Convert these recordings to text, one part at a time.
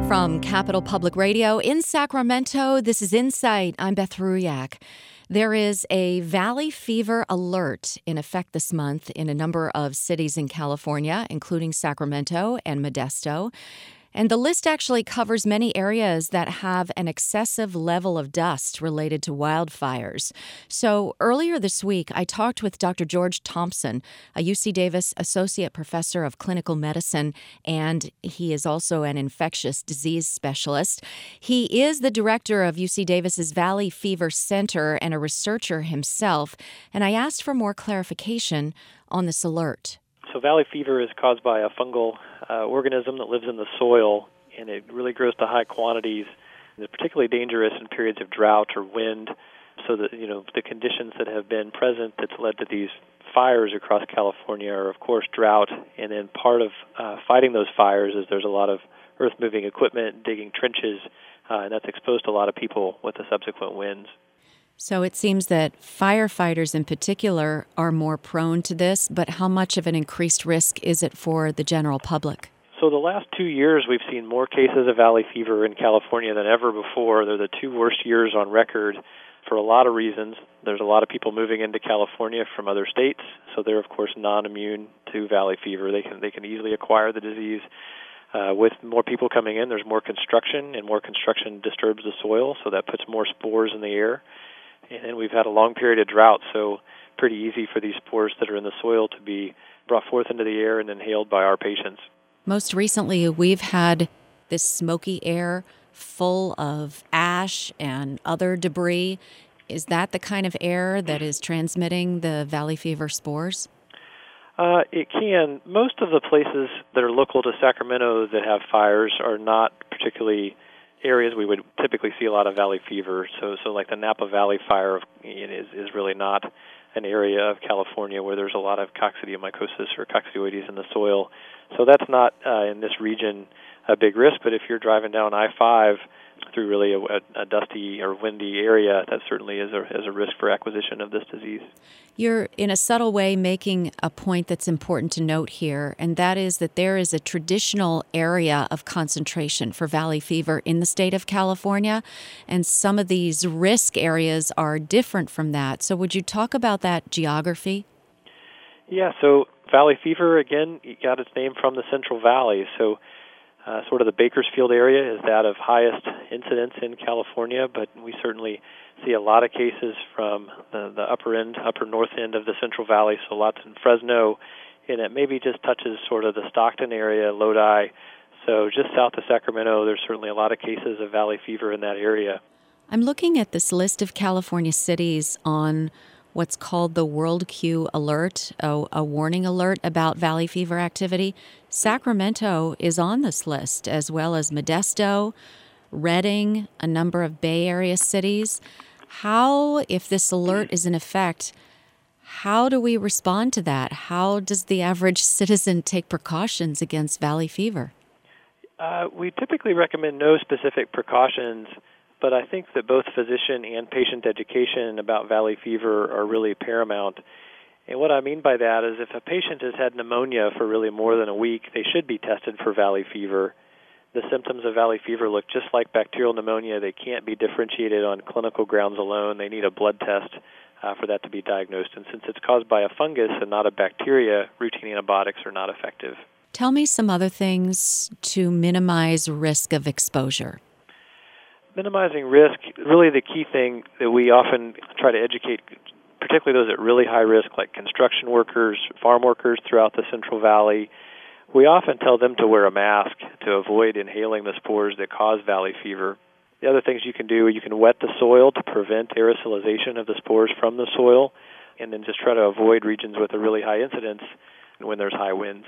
From Capital Public Radio in Sacramento, this is Insight. I'm Beth Ruyak. There is a valley fever alert in effect this month in a number of cities in California, including Sacramento and Modesto. And the list actually covers many areas that have an excessive level of dust related to wildfires. So earlier this week, I talked with Dr. George Thompson, a UC Davis associate professor of clinical medicine, and he is also an infectious disease specialist. He is the director of UC Davis's Valley Fever Center and a researcher himself, and I asked for more clarification on this alert. So valley fever is caused by a fungal organism that lives in the soil, and it really grows to high quantities. And it's particularly dangerous in periods of drought or wind, so that, the conditions that have been present that's led to these fires across California are, of course, drought. And then part of fighting those fires is there's a lot of earth-moving equipment, digging trenches, and that's exposed a lot of people with the subsequent winds. So it seems that firefighters in particular are more prone to this, but how much of an increased risk is it for the general public? So the last 2 years, we've seen more cases of valley fever in California than ever before. They're the two worst years on record for a lot of reasons. There's a lot of people moving into California from other states, so they're, of course, non-immune to valley fever. They can easily acquire the disease. With more people coming in, there's more construction, and more construction disturbs the soil, so that puts more spores in the air. And then we've had a long period of drought, so pretty easy for these spores that are in the soil to be brought forth into the air and inhaled by our patients. Most recently, we've had this smoky air full of ash and other debris. Is that the kind of air that is transmitting the valley fever spores? It can. Most of the places that are local to Sacramento that have fires are not particularly areas we would typically see a lot of valley fever. So like the Napa Valley fire is really not an area of California where there's a lot of coccidioidomycosis or coccidioides in the soil. So that's not in this region a big risk, but if you're driving down I-5 through really a dusty or windy area, that certainly is a risk for acquisition of this disease. You're, in a subtle way, making a point that's important to note here, and that is that there is a traditional area of concentration for valley fever in the state of California, and some of these risk areas are different from that. So would you talk about that geography? Yeah, so valley fever, again, got its name from the Central Valley. So sort of the Bakersfield area is that of highest incidence in California, but we certainly see a lot of cases from the upper north end of the Central Valley, so lots in Fresno, and it maybe just touches sort of the Stockton area, Lodi. So just south of Sacramento, there's certainly a lot of cases of valley fever in that area. I'm looking at this list of California cities on what's called the WorldQ Alert, a warning alert about valley fever activity. Sacramento is on this list, as well as Modesto, Redding, a number of Bay Area cities. How, if this alert is in effect, how do we respond to that? How does the average citizen take precautions against valley fever? We typically recommend no specific precautions, but I think that both physician and patient education about valley fever are really paramount. And what I mean by that is if a patient has had pneumonia for really more than a week, they should be tested for valley fever. The symptoms of valley fever look just like bacterial pneumonia. They can't be differentiated on clinical grounds alone. They need a blood test for that to be diagnosed. And since it's caused by a fungus and not a bacteria, routine antibiotics are not effective. Tell me some other things to minimize risk of exposure. Minimizing risk, really the key thing that we often try to educate, particularly those at really high risk, like construction workers, farm workers throughout the Central Valley. We often tell them to wear a mask to avoid inhaling the spores that cause valley fever. The other things you can do, you can wet the soil to prevent aerosolization of the spores from the soil, and then just try to avoid regions with a really high incidence when there's high winds.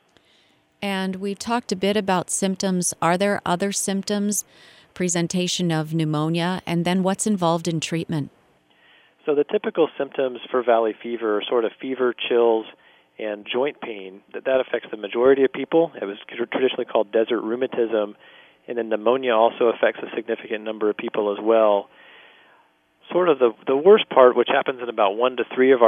And we've talked a bit about symptoms. Are there other symptoms, presentation of pneumonia, and then what's involved in treatment? So the typical symptoms for valley fever are sort of fever, chills, and joint pain. That affects the majority of people. It was traditionally called desert rheumatism, and then pneumonia also affects a significant number of people as well. Sort of the worst part, which happens in about 1 to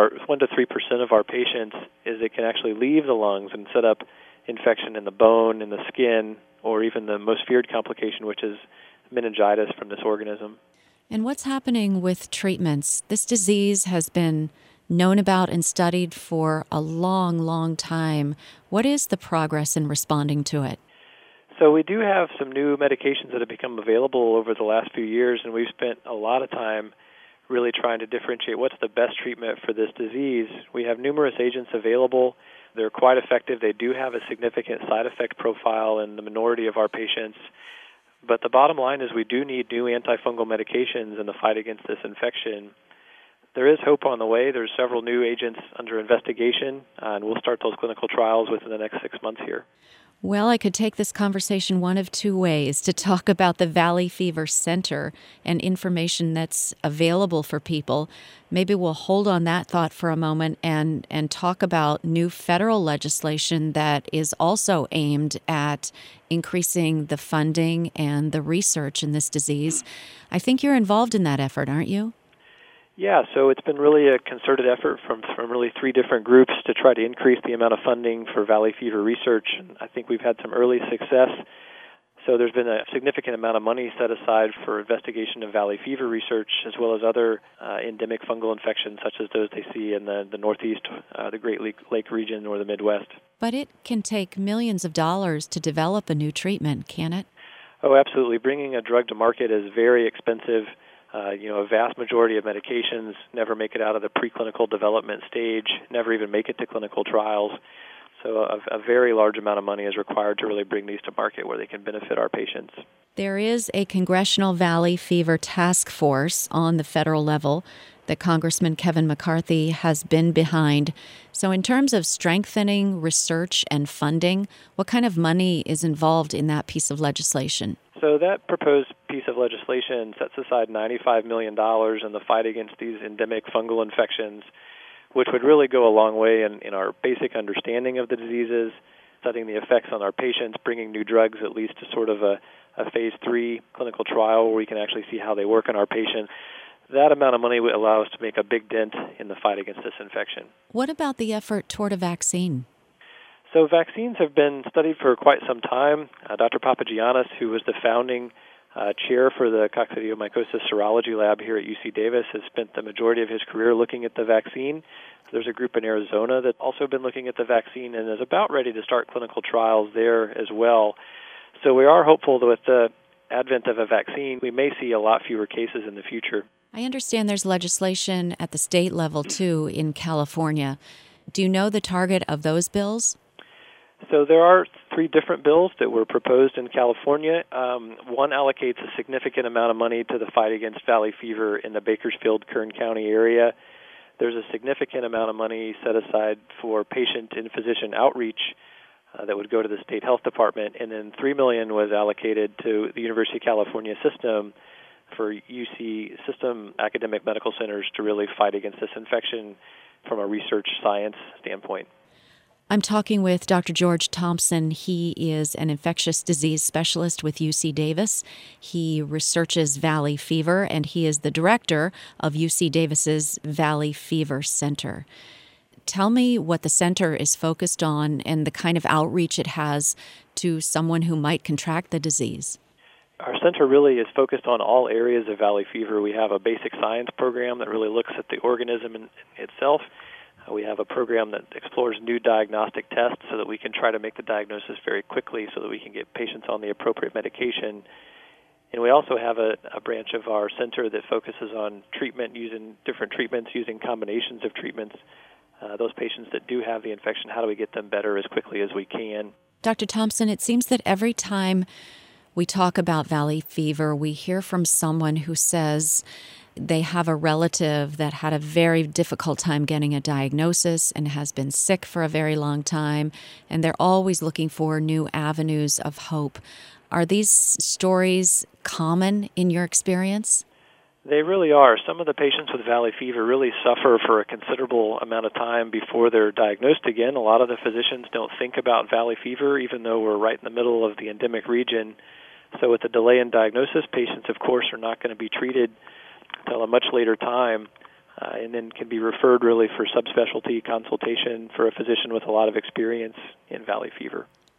3% of our patients, is it can actually leave the lungs and set up infection in the bone, in the skin, or even the most feared complication, which is meningitis from this organism. And what's happening with treatments? This disease has been known about and studied for a long, long time. What is the progress in responding to it? So we do have some new medications that have become available over the last few years, and we've spent a lot of time really trying to differentiate what's the best treatment for this disease. We have numerous agents available. They're quite effective. They do have a significant side effect profile in the minority of our patients. But the bottom line is we do need new antifungal medications in the fight against this infection. There is hope on the way. There's several new agents under investigation, and we'll start those clinical trials within the next 6 months here. Well, I could take this conversation one of two ways: to talk about the Valley Fever Center and information that's available for people. Maybe we'll hold on that thought for a moment and talk about new federal legislation that is also aimed at increasing the funding and the research in this disease. I think you're involved in that effort, aren't you? Yeah, so it's been really a concerted effort from really three different groups to try to increase the amount of funding for Valley fever research. And I think we've had some early success. So there's been a significant amount of money set aside for investigation of Valley fever research, as well as other endemic fungal infections such as those they see in the Northeast, the Great Lake region, or the Midwest. But it can take millions of dollars to develop a new treatment, can it? Oh, absolutely. Bringing a drug to market is very expensive. A vast majority of medications never make it out of the preclinical development stage, never even make it to clinical trials. So a very large amount of money is required to really bring these to market where they can benefit our patients. There is a Congressional Valley Fever Task Force on the federal level that Congressman Kevin McCarthy has been behind. So in terms of strengthening research and funding, what kind of money is involved in that piece of legislation? So that proposed piece of legislation sets aside $95 million in the fight against these endemic fungal infections, which would really go a long way in our basic understanding of the diseases, studying the effects on our patients, bringing new drugs at least to sort of a phase 3 clinical trial where we can actually see how they work on our patients. That amount of money would allow us to make a big dent in the fight against this infection. What about the effort toward a vaccine? So vaccines have been studied for quite some time. Dr. Papagiannis, who was the founding chair for the coccidioidomycosis serology lab here at UC Davis, has spent the majority of his career looking at the vaccine. There's a group in Arizona that's also been looking at the vaccine and is about ready to start clinical trials there as well. So we are hopeful that with the advent of a vaccine, we may see a lot fewer cases in the future. I understand there's legislation at the state level, too, in California. Do you know the target of those bills? So there are 3 different bills that were proposed in California. One allocates a significant amount of money to the fight against Valley fever in the Bakersfield-Kern County area. There's a significant amount of money set aside for patient and physician outreach that would go to the state health department, and then $3 million was allocated to the University of California system for UC system academic medical centers to really fight against this infection from a research science standpoint. I'm talking with Dr. George Thompson. He is an infectious disease specialist with UC Davis. He researches Valley fever, and he is the director of UC Davis's Valley Fever Center. Tell me what the center is focused on and the kind of outreach it has to someone who might contract the disease. Our center really is focused on all areas of Valley fever. We have a basic science program that really looks at the organism in itself. We have a program that explores new diagnostic tests so that we can try to make the diagnosis very quickly so that we can get patients on the appropriate medication. And we also have a branch of our center that focuses on treatment, using different treatments, using combinations of treatments. Those patients that do have the infection, how do we get them better as quickly as we can? Dr. Thompson, it seems that every time we talk about Valley fever, we hear from someone who says they have a relative that had a very difficult time getting a diagnosis and has been sick for a very long time, and they're always looking for new avenues of hope. Are these stories common in your experience? They really are. Some of the patients with Valley fever really suffer for a considerable amount of time before they're diagnosed again. A lot of the physicians don't think about Valley fever, even though we're right in the middle of the endemic region. So with the delay in diagnosis, patients, of course, are not going to be treated until a much later time, and then can be referred really for subspecialty consultation for a physician with a lot of experience in Valley fever.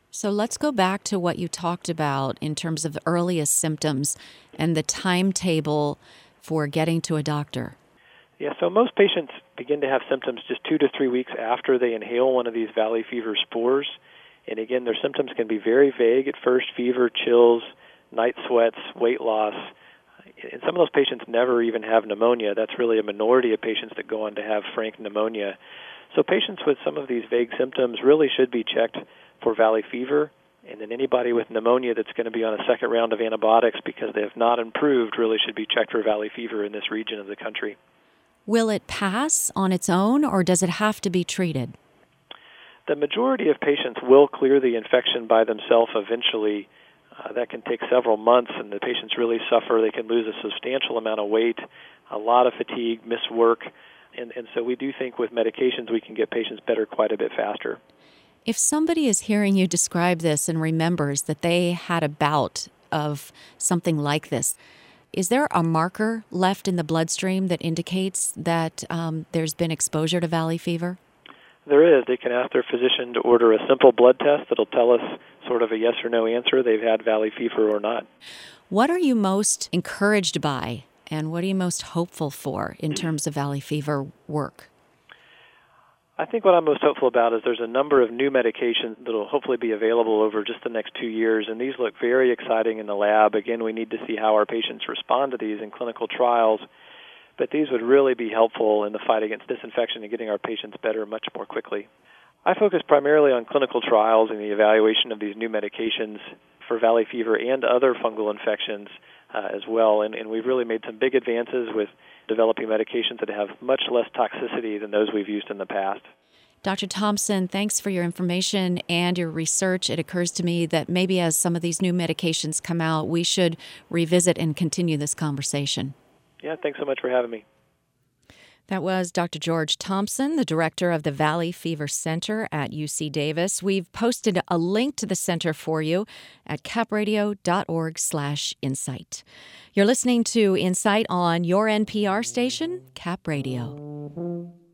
So let's go back to what you talked about in terms of the earliest symptoms and the timetable for getting to a doctor. Yeah, so most patients begin to have symptoms just 2 to 3 weeks after they inhale one of these valley fever spores. And again, their symptoms can be very vague at first: fever, chills, night sweats, weight loss. And some of those patients never even have pneumonia. That's really a minority of patients that go on to have frank pneumonia. So patients with some of these vague symptoms really should be checked for valley fever. And then anybody with pneumonia that's going to be on a second round of antibiotics because they have not improved really should be checked for valley fever in this region of the country. Will it pass on its own, or does it have to be treated? The majority of patients will clear the infection by themselves eventually. That can take several months, and the patients really suffer. They can lose a substantial amount of weight, a lot of fatigue, miss work. And so we do think with medications we can get patients better quite a bit faster. If somebody is hearing you describe this and remembers that they had a bout of something like this, is there a marker left in the bloodstream that indicates that there's been exposure to valley fever? There is. They can ask their physician to order a simple blood test that'll tell us sort of a yes or no answer, they've had valley fever or not. What are you most encouraged by, and what are you most hopeful for in terms of valley fever work? I think what I'm most hopeful about is there's a number of new medications that will hopefully be available over just the next 2 years, and these look very exciting in the lab. Again, we need to see how our patients respond to these in clinical trials, but these would really be helpful in the fight against this infection and getting our patients better much more quickly. I focus primarily on clinical trials and the evaluation of these new medications for valley fever and other fungal infections as well, and we've really made some big advances with developing medications that have much less toxicity than those we've used in the past. Dr. Thompson, thanks for your information and your research. It occurs to me that maybe as some of these new medications come out, we should revisit and continue this conversation. Yeah, thanks so much for having me. That was Dr. George Thompson, the director of the Valley Fever Center at UC Davis. We've posted a link to the center for you at capradio.org/insight. You're listening to Insight on your NPR station, Cap Radio.